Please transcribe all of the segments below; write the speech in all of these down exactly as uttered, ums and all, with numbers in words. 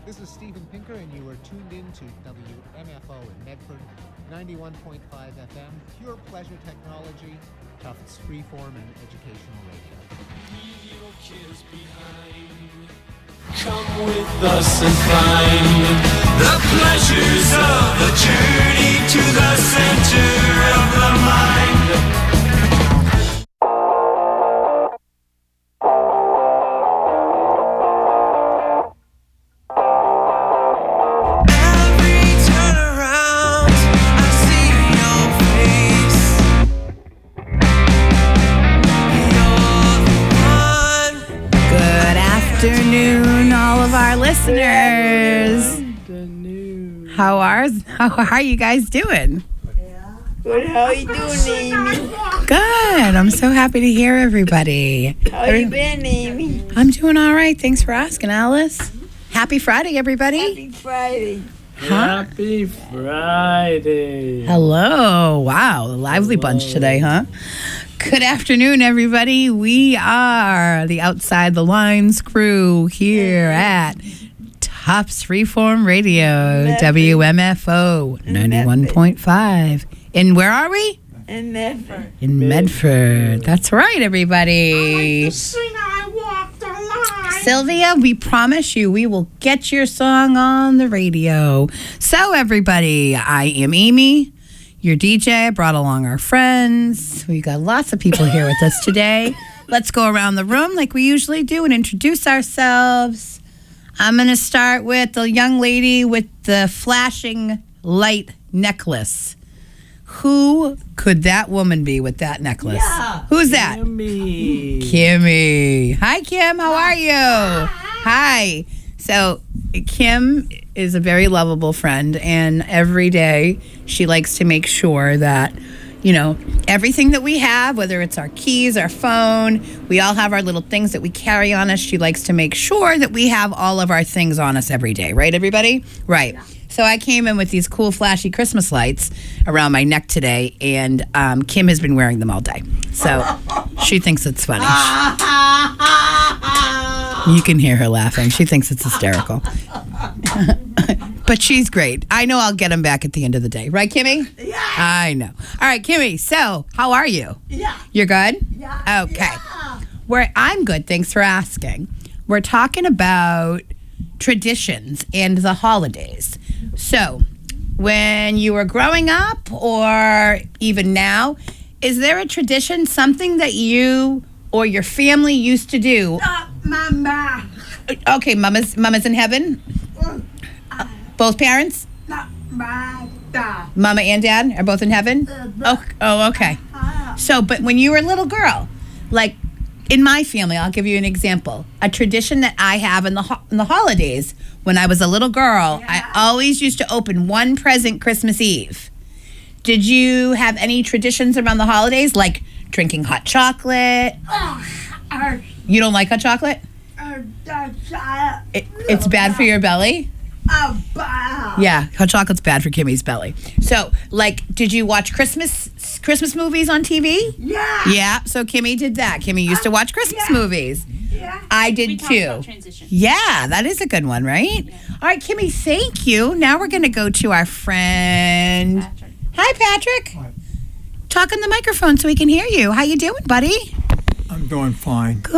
This is Stephen Pinker, and you are tuned in to W M F O in Medford, ninety-one point five F M, pure pleasure technology, Tufts freeform and educational radio. Leave your cares behind. Come with us and find the pleasures of the journey to the center of the mind. Afternoon, all of our listeners. How are how are you guys doing? Good. How are you doing, Amy? Good. I'm so happy to hear everybody. How you been, Amy? I'm doing all right. Thanks for asking, Alice. Happy Friday, everybody. Happy Friday. Huh? Happy Friday. Hello. Wow, a lively bunch today, huh? Good afternoon, everybody. We are the Outside the Lines crew here at Tufts Freeform Radio, Medford. W M F O ninety-one point five. And where are we? In Medford. In Medford. That's right, everybody. Sylvia, we promise you we will get your song on the radio. So, everybody, I am Amy, your D J. I brought along our friends. We got lots of people here with us today. Let's go around the room like we usually do and introduce ourselves. I'm going to start with the young lady with the flashing light necklace. Who could that woman be with that necklace? Yeah. Who's that? Kimmy. Kimmy. Hi, Kim. How are you? Hi. So, Kim is a very lovable friend, and every day she likes to make sure that, you know, everything that we have, whether it's our keys, our phone, we all have our little things that we carry on us. She likes to make sure that we have all of our things on us every day. Right, everybody? Right. So I came in with these cool, flashy Christmas lights around my neck today, and um, Kim has been wearing them all day. So she thinks it's funny. You can hear her laughing. She thinks it's hysterical. But she's great. I know I'll get them back at the end of the day. Right, Kimmy? Yeah. I know. All right, Kimmy, so how are you? Yeah. You're good? Yeah. Okay. Yeah. We're, I'm good. Thanks for asking. We're talking about traditions and the holidays. So, when you were growing up or even now, is there a tradition, something that you or your family used to do? Uh, Mama. Okay, mama's mama's in heaven? Uh, Both parents? not my dad. Mama and dad are both in heaven? Uh, Oh, oh, okay. uh, So, but when you were a little girl, like in my family, I'll give you an example. A tradition that I have in the ho- in the holidays, when I was a little girl, Yeah. I always used to open one present Christmas Eve. Did you have any traditions around the holidays, like drinking hot chocolate? uh, uh, You don't like hot chocolate? uh, that's, uh, It, it's bad for your belly? uh, bah. Yeah, hot chocolate's bad for Kimmy's belly. So, like, did you watch Christmas Christmas movies on T V? Yeah. Yeah, so Kimmy did that. Kimmy used to watch Christmas Yeah. movies. Yeah. I did We talked too. about transition. Yeah, that is a good one, right? All right, Kimmy, thank you. Now we're going to go to our friend. Patrick. Hi, Patrick. Talk on the microphone so we can hear you. How you doing, buddy? I'm doing fine. Good.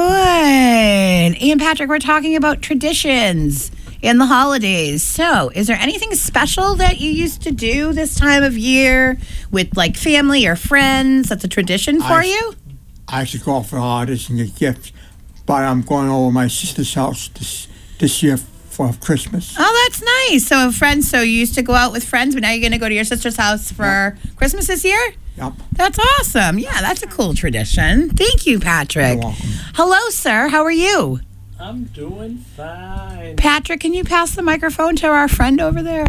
And Patrick, we're talking about traditions and the holidays. So, is there anything special that you used to do this time of year with like family or friends that's a tradition for I- you? I should go out for holidays and get gifts, but I'm going over my sister's house this this year for Christmas. Oh, that's nice. So, friends, so you used to go out with friends, but now you're going to go to your sister's house for Christmas this year? Yep. That's awesome. Yeah, that's a cool tradition. Thank you, Patrick. You're welcome. Hello, sir. How are you? I'm doing fine. Patrick, can you pass the microphone to our friend over there?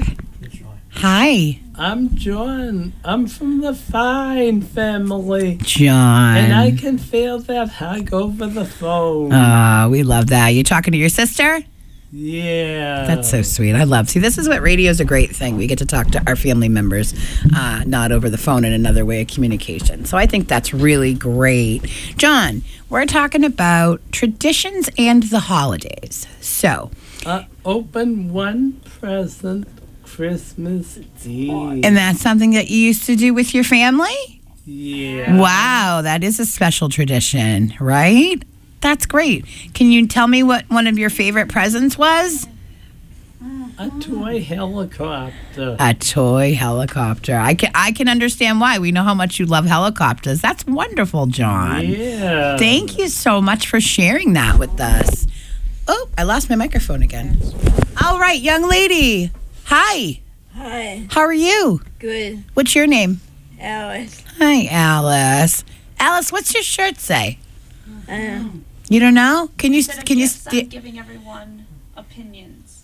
Hi. I'm John. I'm from the Fine family. John. And I can feel that hug over the phone. Oh, we love that. You talking to your sister? yeah. That's so sweet. I love. See, this is what radio is a great thing. We get to talk to our family members, uh, not over the phone, in another way of communication. So I think that's really great. John, we're talking about traditions and the holidays. So Uh, open one present Christmas Eve. And that's something that you used to do with your family? Yeah. Wow, that is a special tradition, right? That's great. Can you tell me what one of your favorite presents was? A toy helicopter. A toy helicopter. I can I can understand why. We know how much you love helicopters. That's wonderful, John. Yeah. Thank you so much for sharing that with us. Oh, I lost my microphone again. All right, young lady. Hi. Hi. How are you? Good. What's your name? Alice. Hi, Alice. Alice, what's your shirt say? Um, You don't know? Can you Instead of can you gifts, I'm st- giving everyone opinions.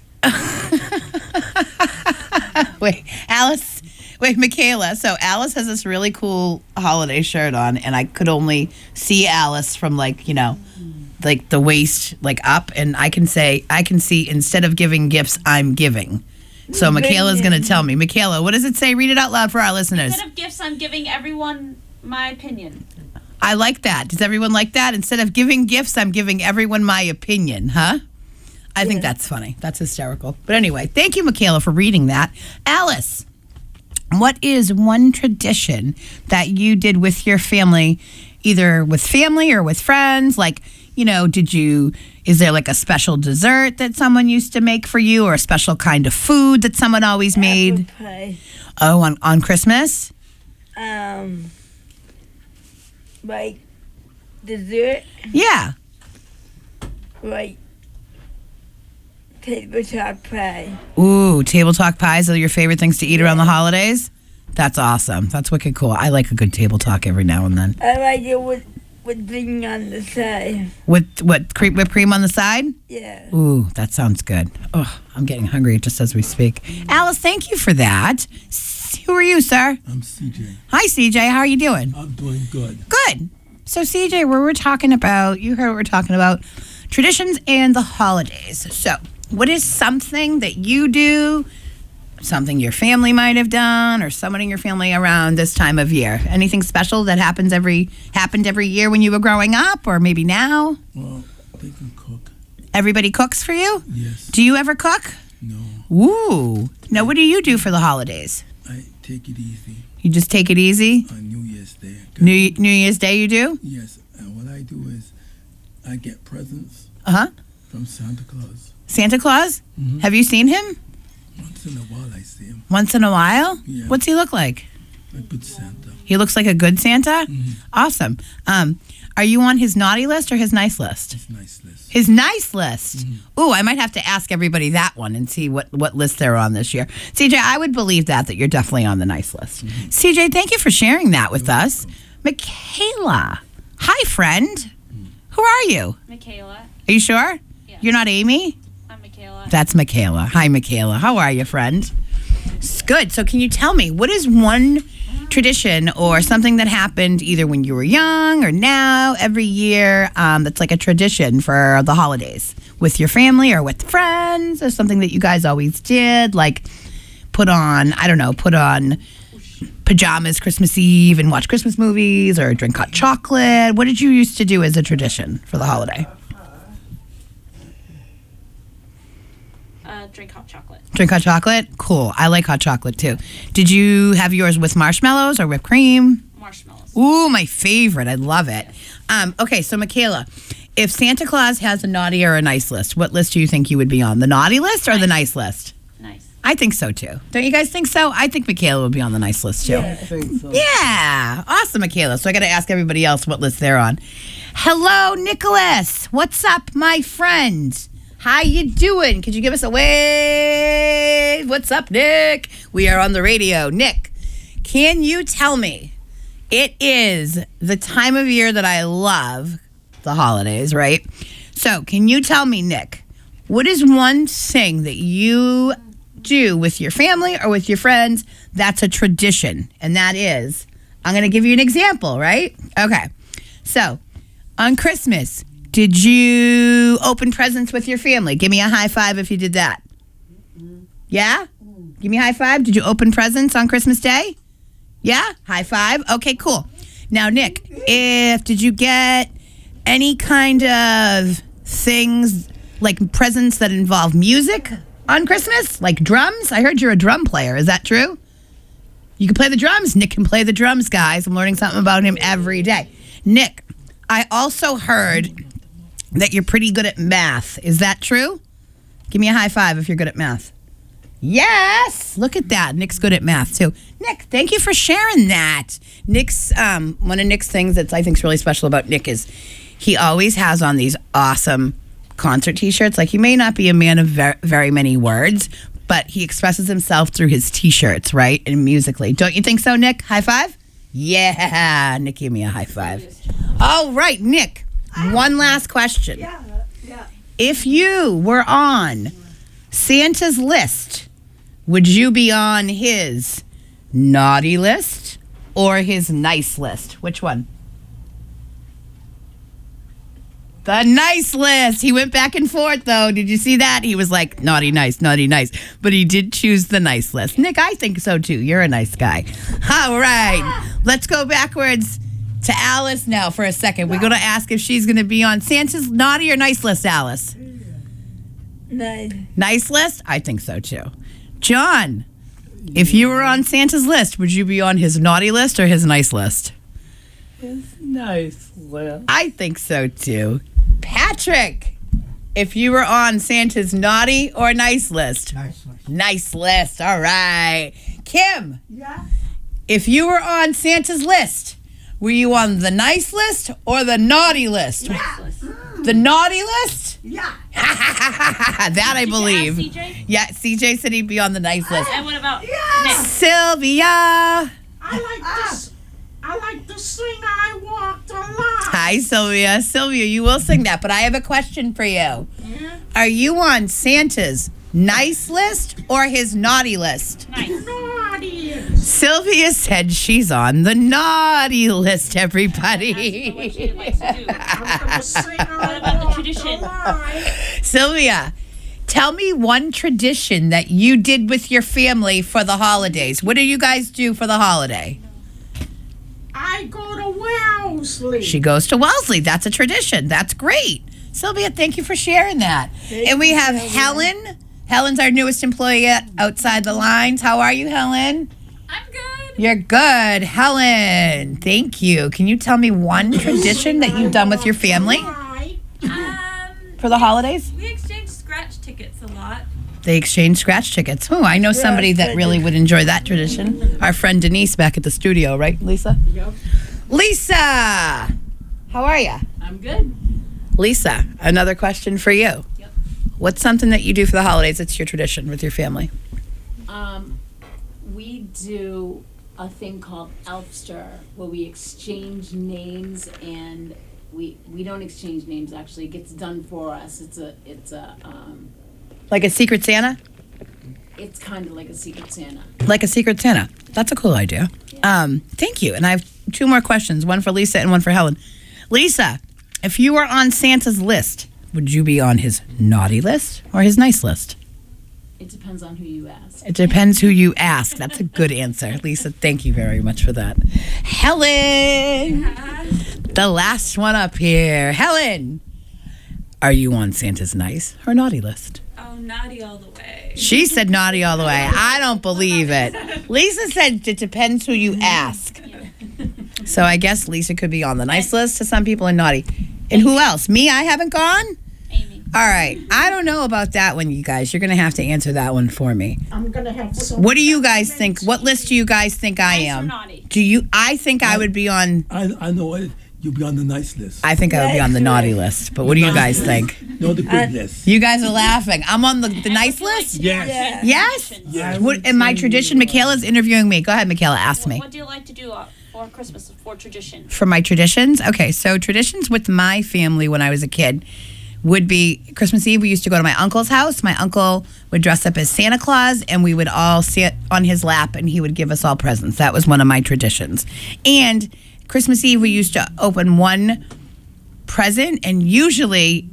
Wait, Alice. Wait, Michaela. So Alice has this really cool holiday shirt on, and I could only see Alice from like you know, like the waist like up, and I can say I can see instead of giving gifts, I'm giving. So Michaela's gonna tell me. Michaela, what does it say? Read it out loud for our listeners. Instead of gifts, I'm giving everyone my opinion. I like that. Does everyone like that? Instead of giving gifts, I'm giving everyone my opinion, huh? I think that's funny. That's hysterical. But anyway, thank you, Michaela, for reading that. Alice, what is one tradition that you did with your family, either with family or with friends? Like, you know, did you, is there like a special dessert that someone used to make for you or a special kind of food that someone always made? apple pie. Oh, on, on Christmas? Um, like dessert, Yeah. like table top pie. Ooh, table talk pies are your favorite things to eat around the holidays? That's awesome. That's wicked cool. I like a good table talk every now and then. I like it with with thing on the side. With what, cre- whipped cream on the side? Yeah. Ooh, that sounds good. Oh, I'm getting hungry just as we speak. Alice, thank you for that. S- Who are you, sir? I'm C J. Hi, C J. How are you doing? I'm doing good. Good. So, C J, where we're talking about, you heard what we're talking about, traditions and the holidays. So, what is something that you do, something your family might have done, or someone in your family around this time of year? Anything special that happens every happened every year when you were growing up, or maybe now? Well, they can cook. Everybody cooks for you? Yes. Do you ever cook? No. Ooh. Now, what do you do for the holidays? I take it easy You just take it easy? on New Year's Day. New New Year's Day, you do? Yes. And what I do is I get presents Uh huh. from Santa Claus. Santa Claus? Mhm. Have you seen him Once in a while I see him. once in a while? Yeah. What's he look like? A good Santa. He looks like a good Santa? Mhm. Awesome. Um, are you on his naughty list or his nice list? It's nice list. His nice list. Ooh, I might have to ask everybody that one and see what, what list they're on this year. C J, I would believe that, that you're definitely on the nice list. C J, thank you for sharing that with us. Michaela. Hi, friend. Who are you? Michaela. Are you sure? Yeah. You're not Amy? I'm Michaela. That's Michaela. Hi, Michaela. How are you, friend? It's good. So, can you tell me what is one tradition or something that happened either when you were young or now every year um, that's like a tradition for the holidays with your family or with friends or something that you guys always did, like put on, I don't know, put on pajamas Christmas Eve and watch Christmas movies or drink hot chocolate? What did you used to do as a tradition for the holiday? Uh, drink hot chocolate. Drink hot chocolate? Cool. I like hot chocolate too. Did you have yours with marshmallows or whipped cream? Marshmallows. Ooh, my favorite. I love it. Um, okay, so Michaela, if Santa Claus has a naughty or a nice list, what list do you think you would be on? The naughty list or the nice list? Nice. I think so too. Don't you guys think so? I think Michaela would be on the nice list too. I think so. Yeah. Awesome, Michaela. So I got to ask everybody else what list they're on. Hello, Nicholas. What's up, my friend? How you doing? Could you give us a wave? What's up, Nick? We are on the radio. Nick, can you tell me? It is the time of year that I love, the holidays, right? So can you tell me, Nick, what is one thing that you do with your family or with your friends that's a tradition? And that is, I'm going to give you an example, right? Okay. So on Christmas, did you open presents with your family? Give me a high five if you did that. Yeah? Give me a high five. Did you open presents on Christmas Day? Yeah? High five. Okay, cool. Now, Nick, if did you get any kind of things like presents that involve music on Christmas, like drums? I heard you're a drum player. Is that true? You can play the drums. Nick can play the drums, guys. I'm learning something about him every day. Nick, I also heard that you're pretty good at math. Is that true? Give me a high five if you're good at math. Yes. Look at that. Nick's good at math, too. Nick, thank you for sharing that. Nick's, um, one of Nick's things that's I think is really special about Nick is he always has on these awesome concert t-shirts. Like, he may not be a man of ver- very many words, but he expresses himself through his t-shirts, right? And musically. Don't you think so, Nick? High five? Yeah. Nick, give me a high five. All right, Nick. One last question. Yeah, yeah. If you were on Santa's list, would you be on his naughty list or his nice list? Which one? The nice list. He went back and forth, though. Did you see that? He was like, naughty, nice, naughty, nice. But he did choose the nice list. Nick, I think so, too. You're a nice guy. All right. Let's go backwards to Alice now for a second. We're going to ask if she's going to be on Santa's naughty or nice list, Alice. Nice. Nice list? I think so, too. John, if you were on Santa's list, would you be on his naughty list or his nice list? It's nice, Lil. I think so, too. Patrick, if you were on Santa's naughty or nice list? Nice, nice. Nice list. All right. Kim, Yeah. if you were on Santa's list, were you on the nice list or the naughty list? The naughty list? Yeah. That I Did you believe. ask C J? Yeah, C J said he'd be on the nice list. And what about Yeah. Nick? Sylvia. I like this. I like to sing I Walked a Lot. Hi, Sylvia. Sylvia, you will sing that, but I have a question for you. Are you on Santa's nice list or his naughty list? Nice. Naughty. Sylvia said she's on the naughty list, everybody. What she likes to do. I'm gonna sing I What about the Walked tradition? a Lot. Sylvia, tell me one tradition that you did with your family for the holidays. What do you guys do for the holiday? I go to Wellesley. She goes to Wellesley. That's a tradition. That's great. Sylvia, thank you for sharing that. And we have Helen. Helen's our newest employee at Outside the Lines. How are you, Helen? I'm good. You're good. Helen, thank you. Can you tell me one tradition that you've done with your family Right. Um, for the holidays? we exchange scratch tickets a lot. They exchange scratch tickets. Oh, I know somebody that really would enjoy that tradition. Our friend Denise back at the studio, right, Lisa? Yep. Lisa, how are you? I'm good. Lisa, another question for you. Yep. What's something that you do for the holidays that's your tradition with your family? Um, we do a thing called Elfster where we exchange names and we we don't exchange names actually. It gets done for us. It's a it's a um, Like a Secret Santa? it's kind of like a Secret Santa. Like a Secret Santa. That's a cool idea. Um, thank you. And I have two more questions, one for Lisa and one for Helen. Lisa, if you were on Santa's list, would you be on his naughty list or his nice list? It depends on who you ask. It depends who you ask. That's a good answer. Lisa, thank you very much for that. Helen, the last one up here. Helen, are you on Santa's nice or naughty list? Oh, naughty all the way. She said naughty all the way. I don't believe it. Lisa said it depends who you ask. So I guess Lisa could be on the nice list to some people and naughty. And who else? Me? I haven't gone? Amy. All right. I don't know about that one, you guys. You're going to have to answer that one for me. I'm gonna have some. What do you guys think? What list do you guys think I Nice or am? naughty? Do you? I think I would be on. I, I know it. You'll be on the nice list. I think I would be on the naughty list. But what do you guys think? No, the good list. You guys are laughing. I'm on the, the nice list? Yes. Yes? Yes. What, in my tradition, Michaela's interviewing me. Go ahead, Michaela, ask me. What do you like to do uh, for Christmas, for tradition? For my traditions? Okay, so traditions with my family when I was a kid would be Christmas Eve, we used to go to my uncle's house. My uncle would dress up as Santa Claus, and we would all sit on his lap, and he would give us all presents. That was one of my traditions. And Christmas Eve, we used to open one present, and usually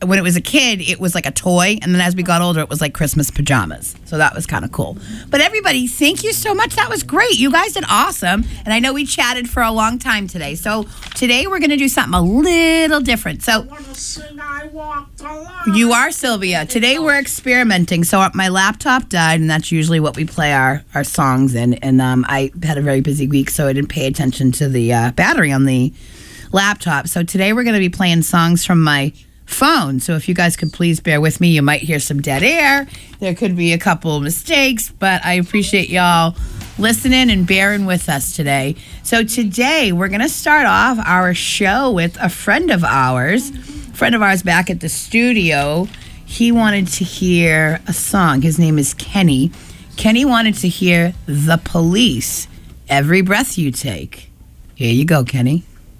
when it was a kid, it was like a toy. And then as we got older, it was like Christmas pajamas. So that was kind of cool. But everybody, thank you so much. That was great. You guys did awesome. And I know we chatted for a long time today. So today we're going to do something a little different. So Wanna sing I walked alone. you are Sylvia. Today we're experimenting. So my laptop died, and that's usually what we play our, our songs in. And um, I had a very busy week, so I didn't pay attention to the uh, battery on the laptop. So today we're going to be playing songs from my phone. So if you guys could please bear with me, you might hear some dead air. There could be a couple of mistakes, but I appreciate y'all listening and bearing with us today. So today we're going to start off our show with a friend of ours, a friend of ours back at the studio. He wanted to hear a song. His name is Kenny. Kenny wanted to hear The Police, Every Breath You Take. Here you go, Kenny.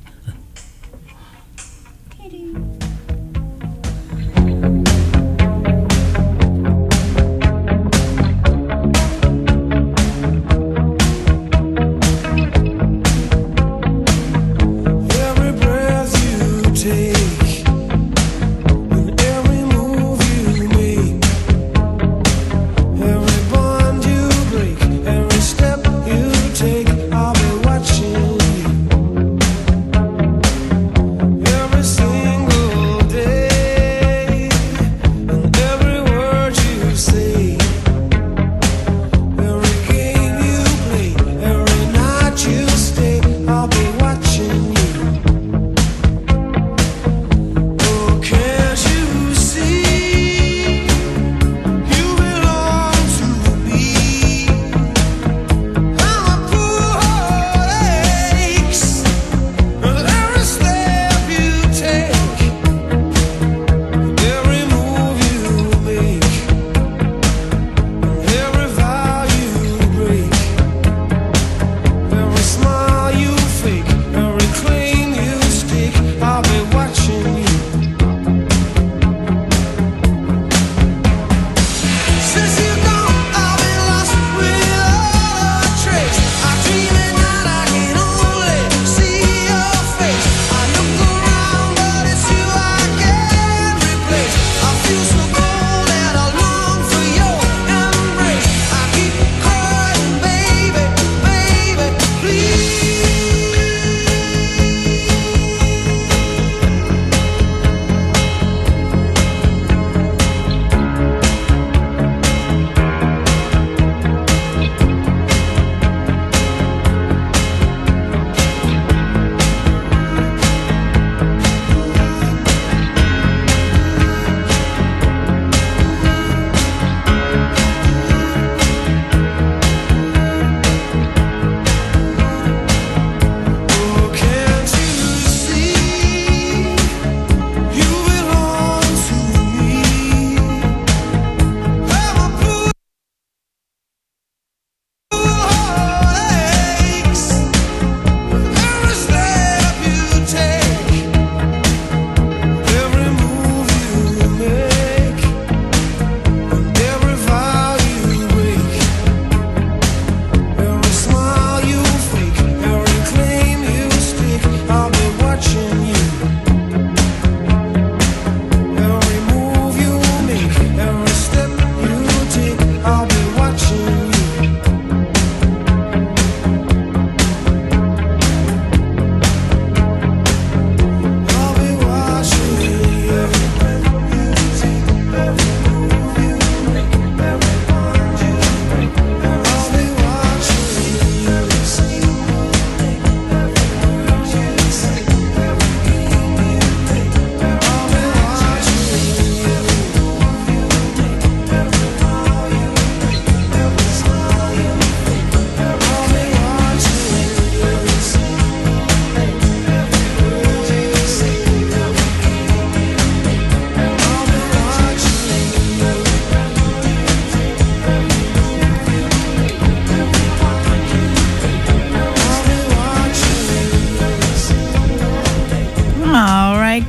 right,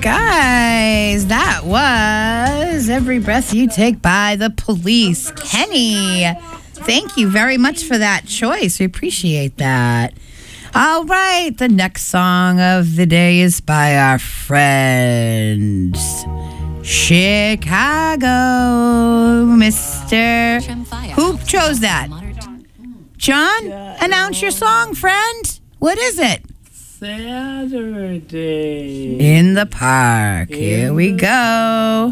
guys, that was Every Breath You Take by The Police. Kenny, thank you very much for that choice. We appreciate that. All right, the next song of the day is by our friends Chicago, Mister Who chose that? John, announce your song, friend. What is it? Saturday. In the park. In Here we the go.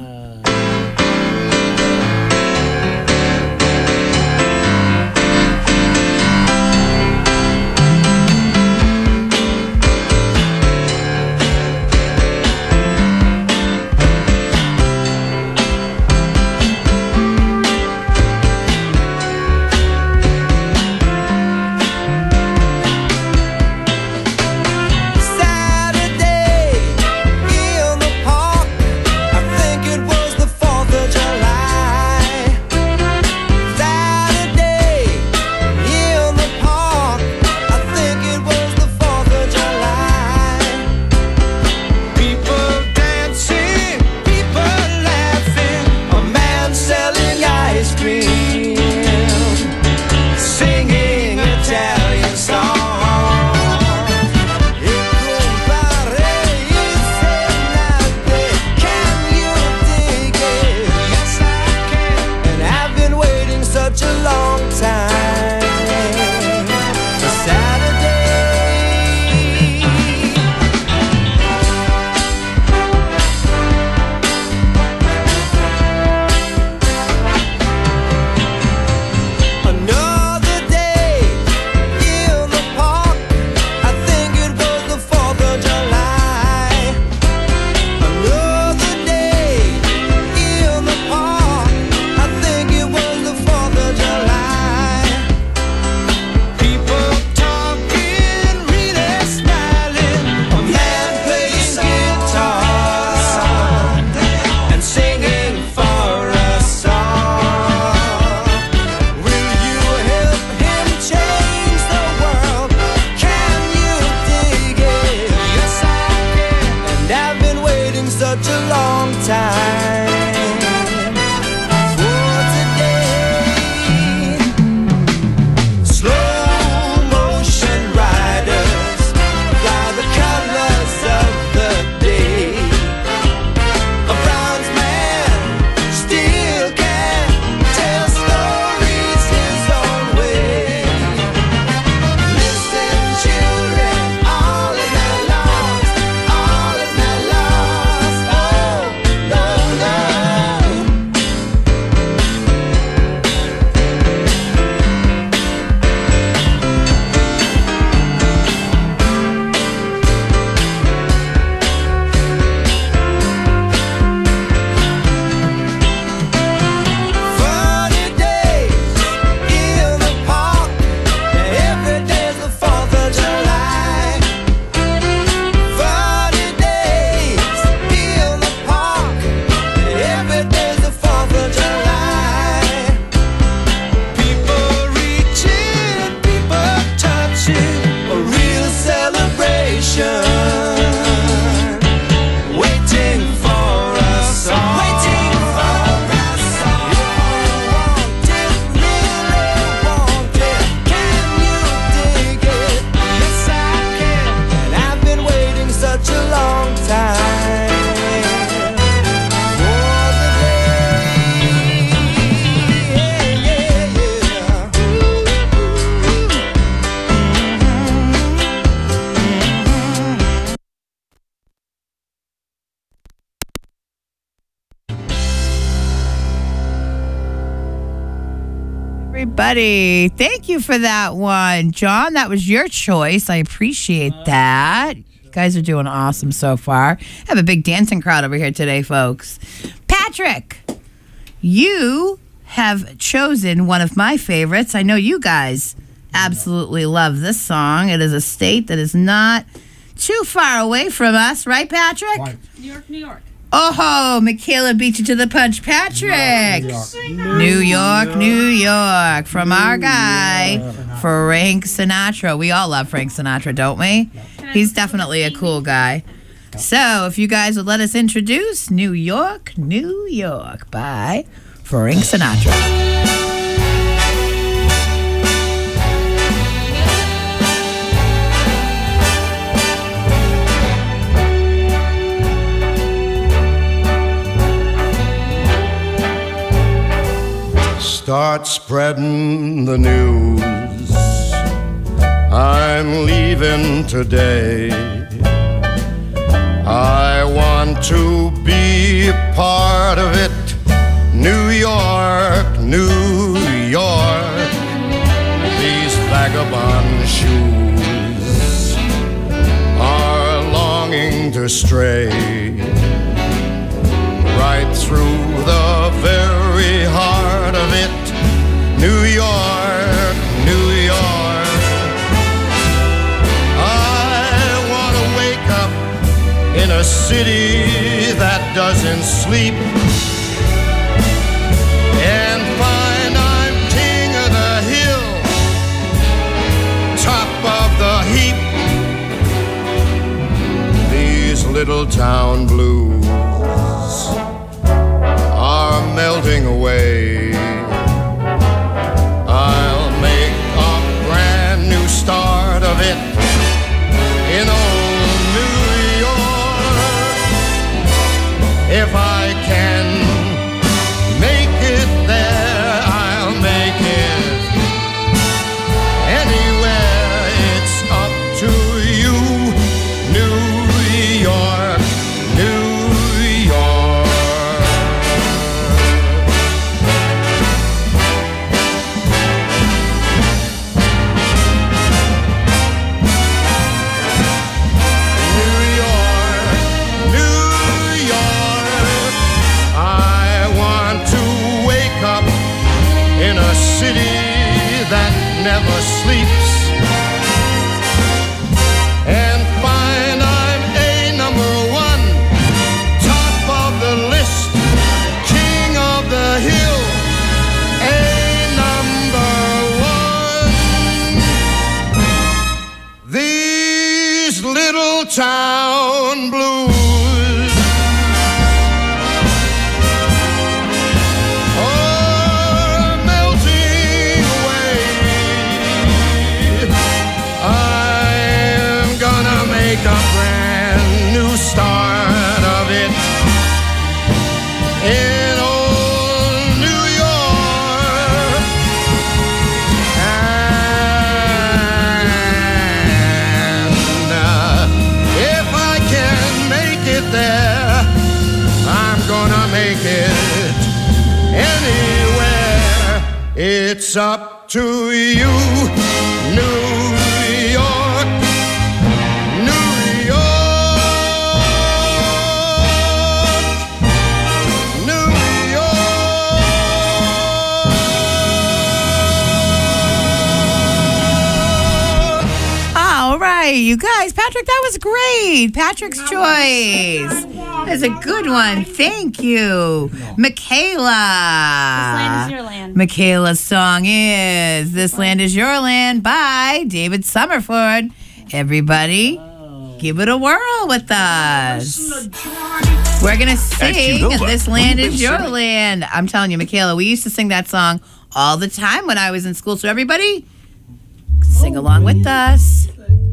Everybody, thank you for that one. John, that was your choice. I appreciate that. You guys are doing awesome so far. I have a big dancing crowd over here today, folks. Patrick, you have chosen one of my favorites. I know you guys absolutely love this song. It is a state that is not too far away from us, right, Patrick? Right. New York, New York. Oh, Michaela beat you to the punch. Patrick. New York. New York, New York. From our guy, Frank Sinatra. We all love Frank Sinatra, don't we? He's definitely a cool guy. So, if you guys would let us introduce New York, New York by Frank Sinatra. start spreading the news. I'm leaving today. I want to be a part of it. New York, New York. These vagabond shoes are longing to stray right through the very heart of it. New York, New York. I want to wake up in a city that doesn't sleep and find I'm king of the hill, top of the heap. These little town blues are melting away. I'll make a brand new start of it in old New York. If I can make it there, I'll make it anywhere. It's up to you, New York, New York. City that never sleeps and find I'm a number one, top of the list, king of the hill, a number one. These little town blues make a brand new start of it in old New York. And uh, if I can make it there, I'm gonna make it anywhere. It's up to you, New York. You guys, Patrick, that was great. Patrick's choice. That's a good one. Thank you. Michaela. This Land Is Your Land. Michaela's song is This Land Is Your Land by David Summerford. Everybody, give it a whirl with us. We're going to sing you know This what? Land We've Is been Your singing. Land. I'm telling you, Michaela, we used to sing that song all the time when I was in school. So everybody, sing along with us.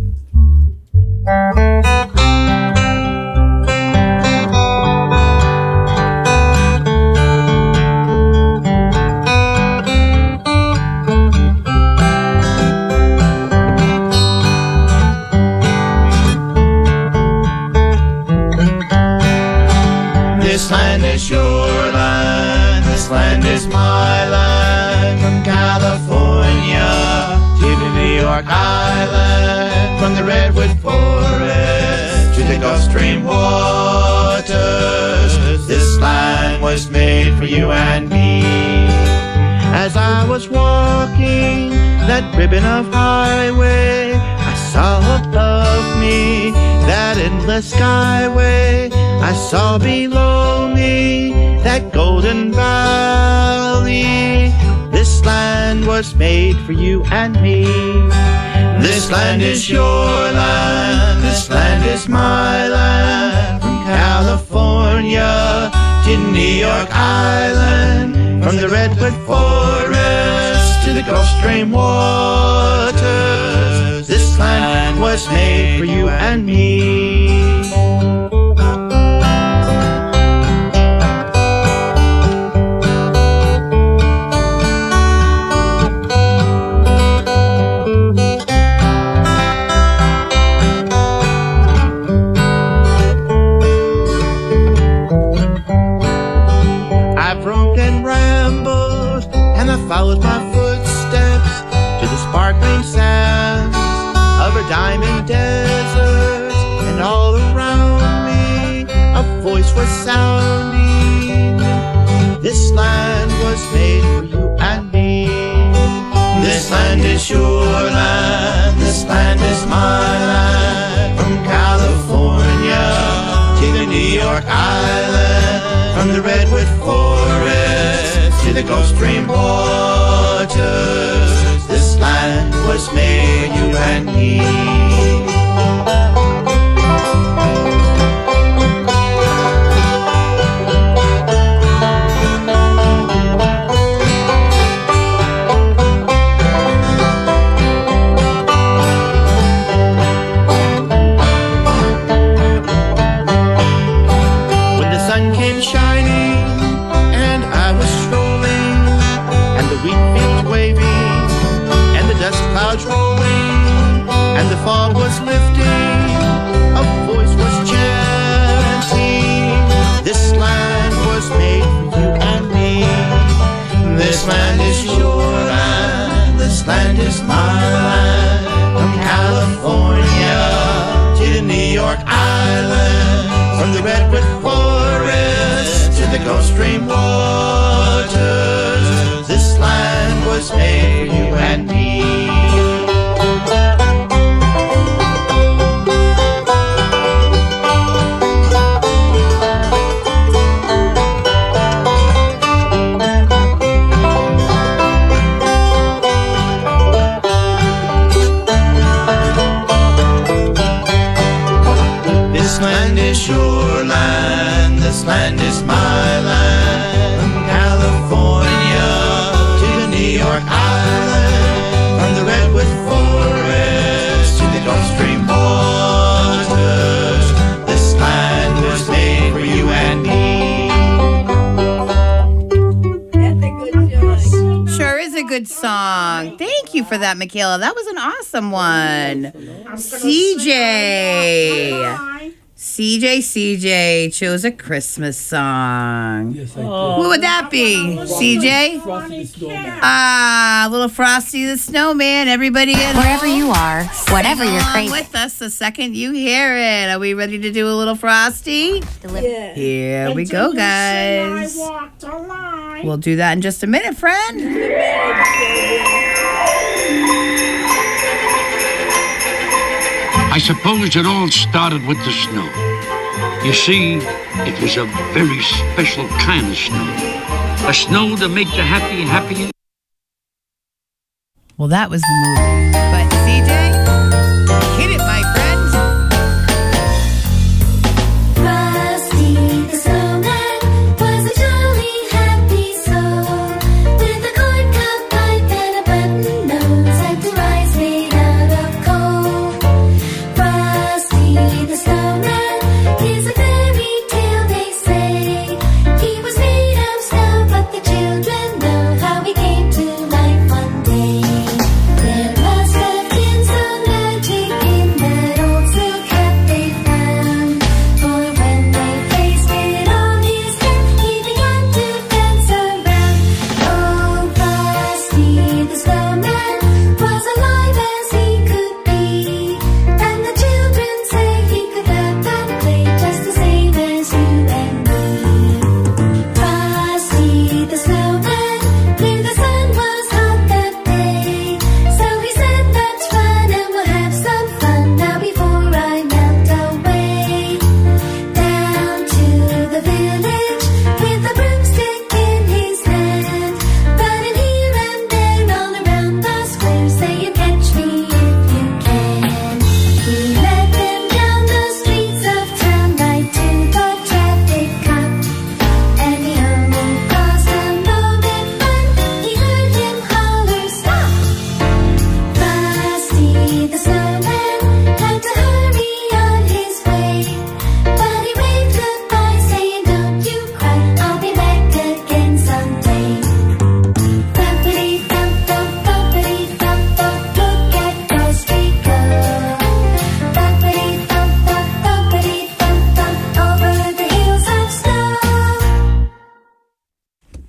This land is your land, this land is my land. From California to the New York Island, from the Redwood Forest to the Gulf Stream waters, this land was made for you and me. As I was walking that ribbon of highway, I saw above me that endless skyway. I saw below me that golden valley. This land was made for you and me. This land is your land, this land is my land. From California to New York Island, from the Redwood Forest to the Gulf Stream waters, this land was made for you and me. drunken rambles, and I followed my footsteps to the sparkling sands of a diamond desert. And all around me a voice was sounding, this land was made for you and me. This land is your land, this land is my land. From California to the New York Island, from the redwood forest to the Gulf Stream waters, this land was made for you and me. Clouds rolling and the fog was lifting, a voice was chanting, this land was made for you and me. This land is your land, this land is my land. From California to the New York Island, from the redwood forest to the Gulf Stream waters, this land was made for you and me. This land is your land, this land is my land. From California to the New York Island, from the redwood forest to the Gulf Stream waters, this land was made for you and me. Sure is a good song. Thank you for that, Michaela. That was an awesome one. C J. C J C J chose a Christmas song. Yes, I did. What would that be, C J? Ah, little Frosty the Snowman. Everybody in wherever you are, whatever you're craving. with us the second you hear it. Are we ready to do a little Frosty? Yeah. Here we go, guys. I walked a line. We'll do that in just a minute, friend. I suppose it all started with the snow. You see, it was a very special kind of snow. A snow to make the happy happy. Well, that was the movie. But C J, hit it, my friend. Frosty the Snowman was a jolly happy soul, with a corncob pipe and a button nose and two eyes made out of coal. Frosty the Snowman is a fairy tale, they say. He was made of snow, but the children know how he came to life one day. There must have been some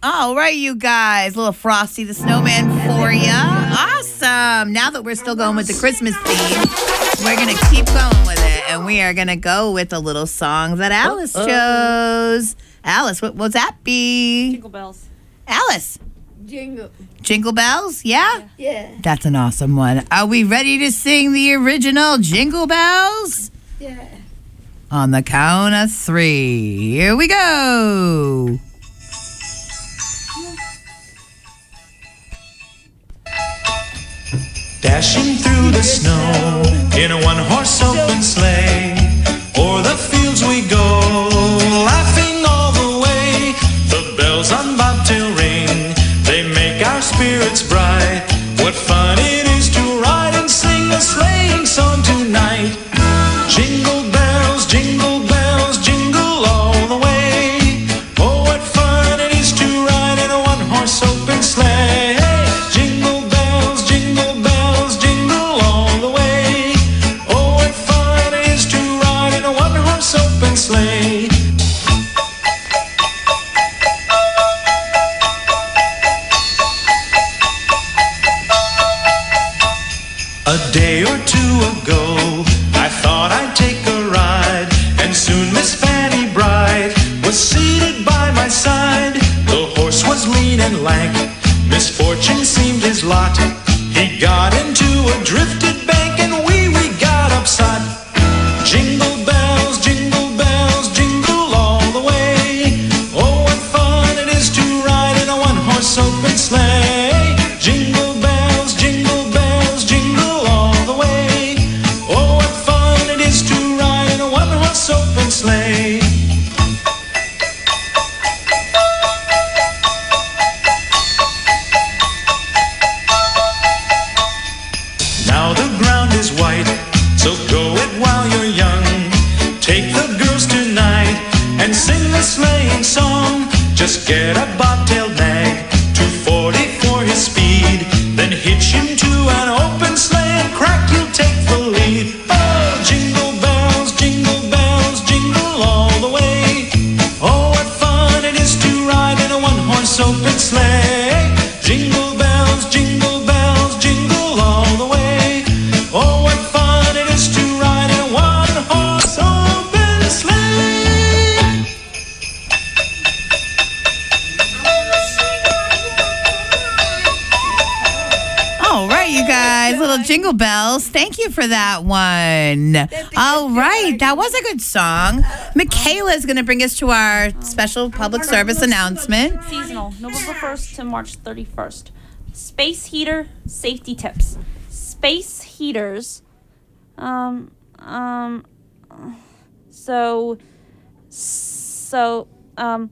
All right, you guys. A little Frosty the Snowman for you. Awesome. Now that we're still going with the Christmas theme, we're going to keep going with it. And we are going to go with a little song that Alice Uh-oh. chose. Alice, what would that be? Jingle bells. Alice. Jingle. Jingle Bells? Yeah? Yeah. That's an awesome one. Are we ready to sing the original Jingle Bells? Yeah. On the count of three. Here we go. Dashing through the snow in a one-horse open sleigh. O'er the fields we go, laughing all the way. The bells on bobtail ring, they make our spirits bright. What fun it is to ride and sing a sleighing song tonight. Jingle bells, jingle bells, jingle all the way. Oh, what fun it is to ride in a one-horse open sleigh. Jingle bells, jingle bells, jingle all the way. Oh, what fun it is to ride in a one-horse open sleigh. A day or two ago, I thought I'd take a ride, and soon Miss Fanny Bright was seated by my side. The horse was lean and lank, misfortune seemed his lot. He got into a drifted bank, and we, we got upset. Jingle bells, jingle bells, jingle all the way. Oh, what fun it is to ride in a one-horse open sleigh. Jingle bells, jingle bells, jingle all the way. Oh, what fun it is to ride in a one-horse open sleigh. Now the ground is white, so go it while you're young. Take the girls tonight and sing the sleighing song. Just get a bobtailed nag, two forty for his speed. Then hitch him to an open sleigh and crack, you'll take the lead. Oh, jingle bells, jingle bells, jingle all the way. Oh, what fun it is to ride in a one-horse open sleigh. Jingle bells, jingle bells, jingle all the way. Oh, what fun it is to ride in a one-horse open sleigh. All right, you guys, little Jingle Bells. Thank you for that one. All right, that was a good song. Michaela is going to bring us to our special public service announcement. Seasonal, November first to March thirty-first. Space heater safety tips. Space heaters, um, um, so, so, um,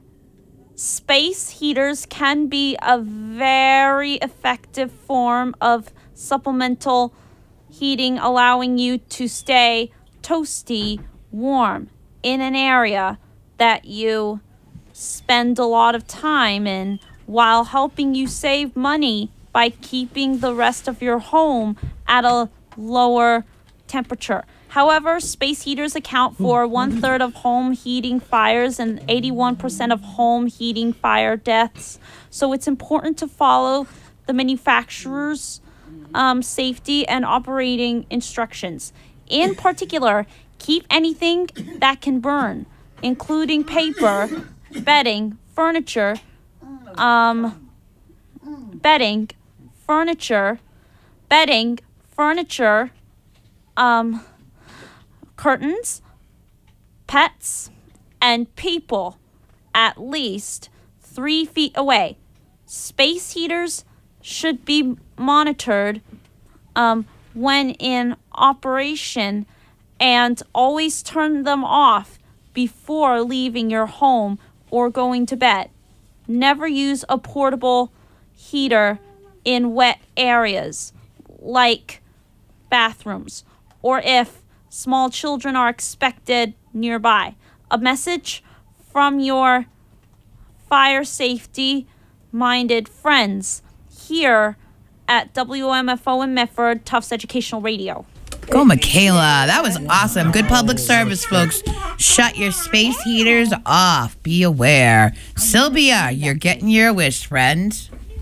space heaters can be a very effective form of supplemental heating, allowing you to stay toasty warm in an area that you spend a lot of time in, while helping you save money by keeping the rest of your home at a lower temperature. However, space heaters account for one third of home heating fires and eighty-one percent of home heating fire deaths. So it's important to follow the manufacturer's um, safety and operating instructions. In particular, keep anything that can burn, including paper, bedding, furniture, um, bedding, furniture, bedding, furniture, um, curtains, pets, and people at least three feet away. Space heaters should be monitored um, when in operation, and always turn them off before leaving your home or going to bed. Never use a portable heater in wet areas like bathrooms, or if small children are expected nearby. A message from your fire safety minded friends here at W M F O in Medford, Tufts Educational Radio. Go, Michaela. That was awesome. Good public service, folks. Shut your space heaters off. Be aware. Sylvia, you're getting your wish, friend.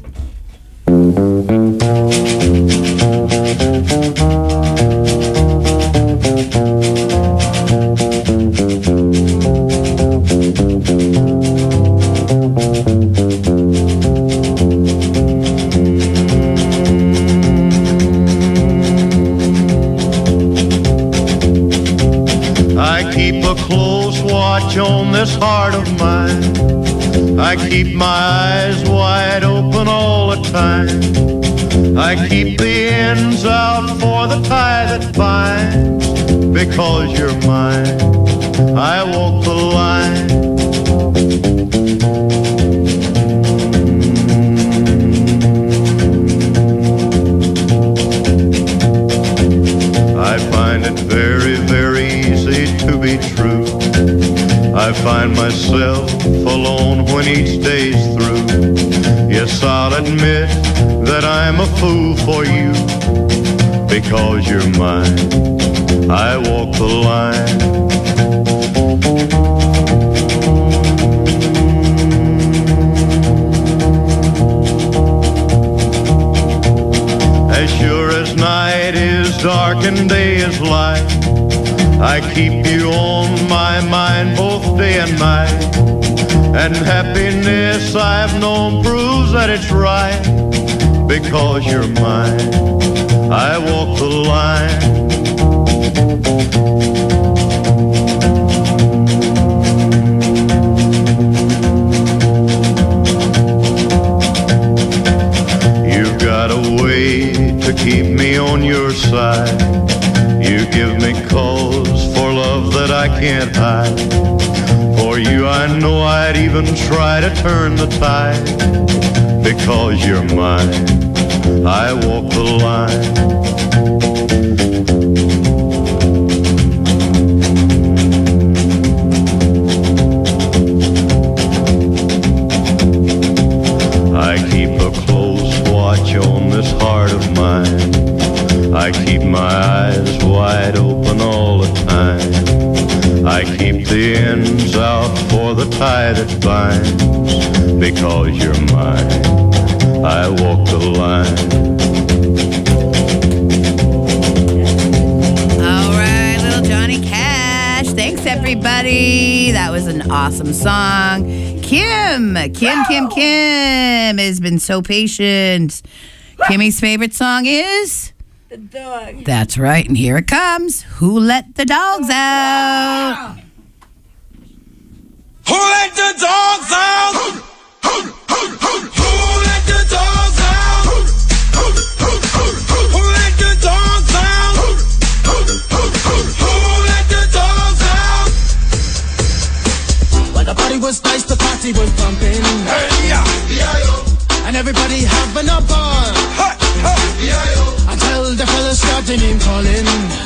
I keep a close watch on this heart of mine. I keep my eyes wide open all the time. I keep the ends out for the tie that binds. Because you're mine, I walk the line. I find it very, very easy to be true. I find myself alone when each day's through. Yes, I'll admit that I'm a fool for you. Because you're mine, I walk the line. As sure as night is dark and day is light, I keep you on my mind both day and night. And happiness I've known proves that it's right. Because you're mine, I walk the line. You've got a way to keep me on your side. You give me cause for love that I can't hide. For you I know I'd even try to turn the tide. Because you're mine, I walk the line. I keep a close watch on this heart of mine. I keep my eyes wide open all the time. I keep the ends out for the tie that binds. Because you're mine, I walk the line. All right, little Johnny Cash. Thanks, everybody. That was an awesome song. Kim, Kim, Kim, Kim has been so patient. Kimmy's favorite song is? The dog. That's right, and here it comes. Who Let the Dogs Out? Who let the dogs out? Who let the dogs out? Who let the dogs out? Who let the dogs out? Well, the party was nice, the party was pumping. Hey, yeah. And everybody having a ball. Hey, hey. Until the fellas started name calling.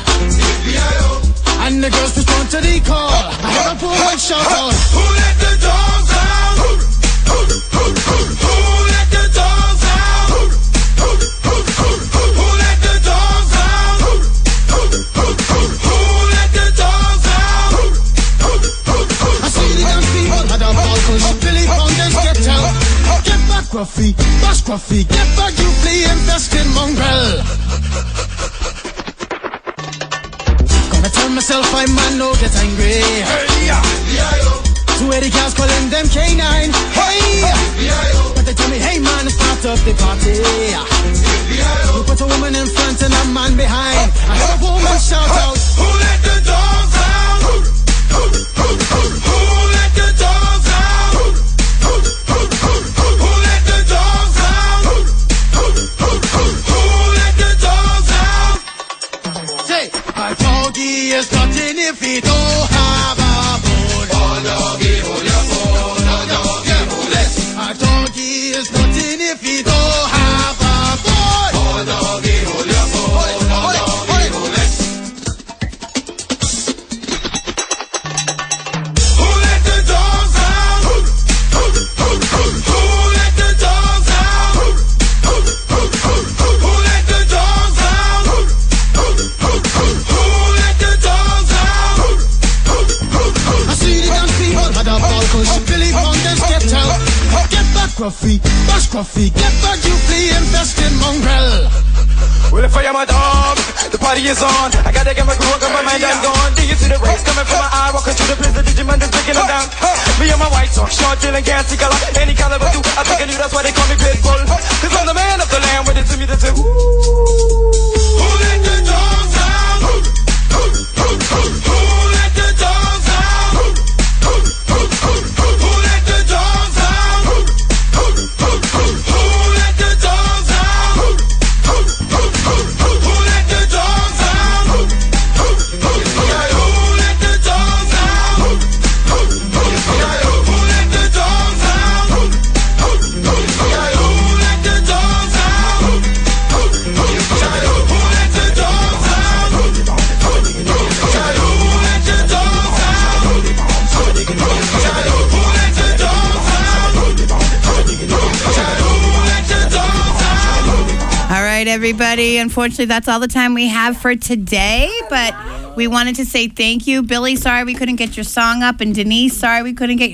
And the girls respond to the call. I have a poor one shout out. Who let the dogs out? Who let the dogs out? Who let the dogs out? Who let the dogs out? I see the young people had a ball push. Billy Fountains get out. Get back, Gruffy. Bash Gruffy. Get back, you flea infested mongrel. Gonna tell myself I man no get angry. Hey, yeah. Two eighty cows calling them K nine. Hey! But they tell me, hey man, start up the party. You put a woman in front and a man behind. I have a woman shout out. Who let the dogs out? Who let the dogs out? Who let the dogs out? Who let the dogs out? Say, my doggy is nothing if he don't have a bone. Oh, doggy, hold your phone. Oh, doggy, hold it. A doggy is nothing if he don't have a bone. Oh, doggy, hold your phone. Oh, doggy, hold it. balcony. Billy Mountains, get out. Get back, Gruffy. Bash Gruffy. Get back, you flea infested mongrel. Well, if I am a dog, the party is on. I gotta get my groove on, my mind I'm gone. Do you see the rays coming from my eye? Walking through the place, the Digimon is breaking them down. Me and my white talk, short, dealing, gassy color. Any caliber do, I think I knew that's why they call me Pitbull. Cause I'm the man of the land, with it to me to say, ooh. Who let the dogs out? Who, who, who, who, who let the dogs out? Who, who, who, who, who, who let the dogs out? Who, who, who, who, who let the dogs out? Who, who, who, who, who, who let the dogs out? Who, who, who, who, who let the dogs out? Who, who, who, who, who let the dogs out? Who, who, who, who, who let the dogs out? Who, who, who, who, who let the dogs out? Who, who, who, who, who let the dogs out? Who, who, who, who, who let the dogs out? All right, everybody. Unfortunately, that's all the time we have for today. But we wanted to say thank you. Billy, sorry we couldn't get your song up. And Denise, sorry we couldn't get your